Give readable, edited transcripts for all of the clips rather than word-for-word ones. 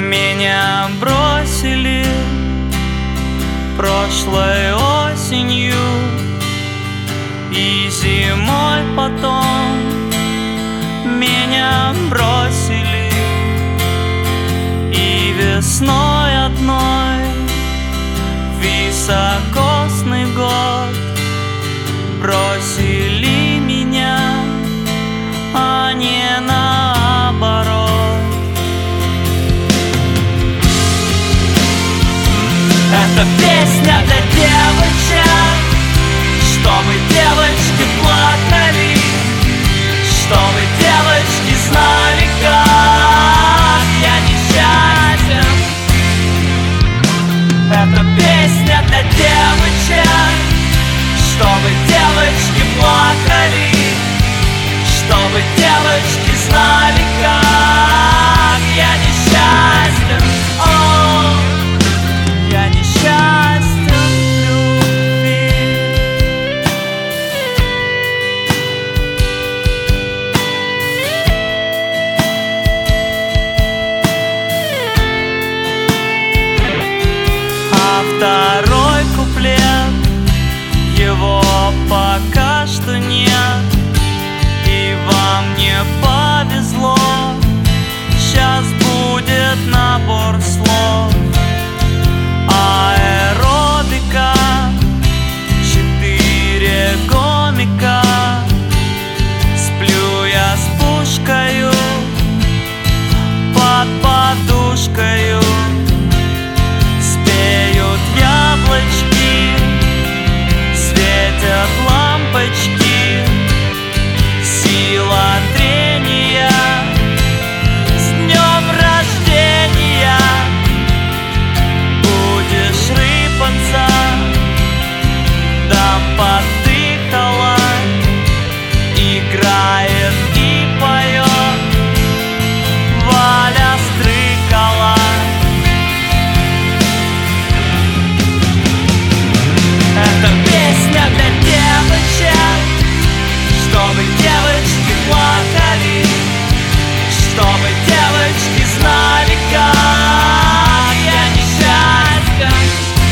Меня бросили прошлой осенью, и зимой потом меня бросили, и весной одной високосный год бросили меня, а не наоборот. Это песня для девочек, чтобы девочки плакали, чтобы девочки знали, как я несчастен. Это песня для девочек, чтобы девочки плакали, чтобы девочки знали, как я несчастен. О, я несчастен в любви. А второй куплет, его пока что нет, и вам не повезло. Сейчас будет набор слов. Аэробика, 4 гомика. Сплю я с пушкою под подушкою. Спеют яблочки, светят лампочки. Сила трения, с днем рождения. Будешь рыпаться, дам подыхала. Играет и поет Валя Стрыкала. Это песня для девочек, чтобы девочки плакали, чтобы девочки знали, как я несчастен.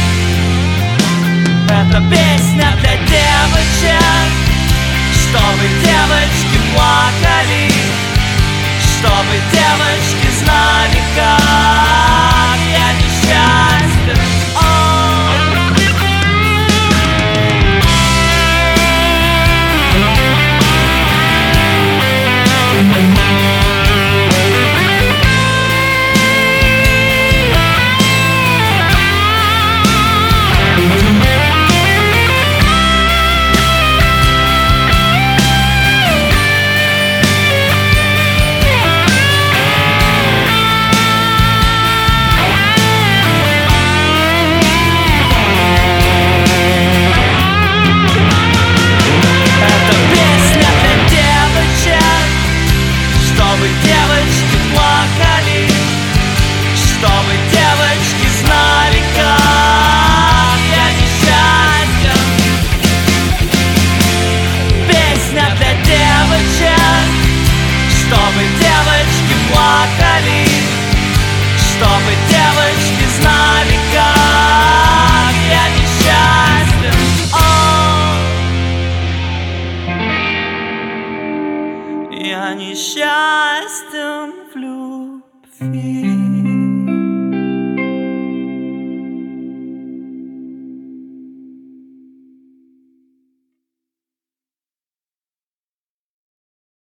Это песня для девочек, чтобы девочки плакали, чтобы девочки знали, как я несчастен. Чтобы девочки плакали, чтобы девочки знали, как я несчастен. Песня для девочек, чтобы девочки плакали, чтобы девочки знали, как я несчастен. О, я несчастен в любви.